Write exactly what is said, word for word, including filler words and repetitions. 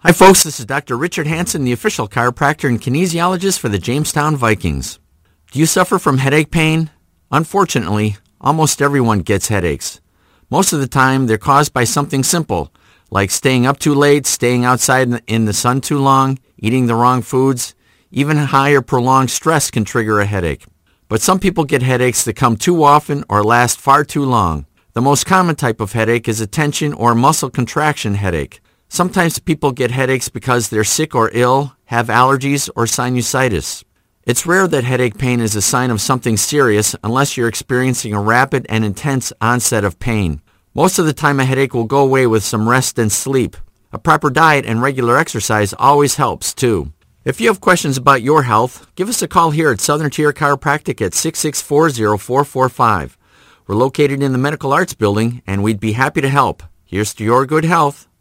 Hi folks, this is Doctor Richard Hansen, the official chiropractor and kinesiologist for the Jamestown Vikings. Do you suffer from headache pain? Unfortunately, almost everyone gets headaches. Most of the time, they're caused by something simple, like staying up too late, staying outside in the sun too long, eating the wrong foods. Even high or prolonged stress can trigger a headache. But some people get headaches that come too often or last far too long. The most common type of headache is a tension or muscle contraction headache. Sometimes people get headaches because they're sick or ill, have allergies, or sinusitis. It's rare that headache pain is a sign of something serious unless you're experiencing a rapid and intense onset of pain. Most of the time a headache will go away with some rest and sleep. A proper diet and regular exercise always helps too. If you have questions about your health, give us a call here at Southern Tier Chiropractic at six six four, zero four four five. We're located in the Medical Arts Building and we'd be happy to help. Here's to your good health.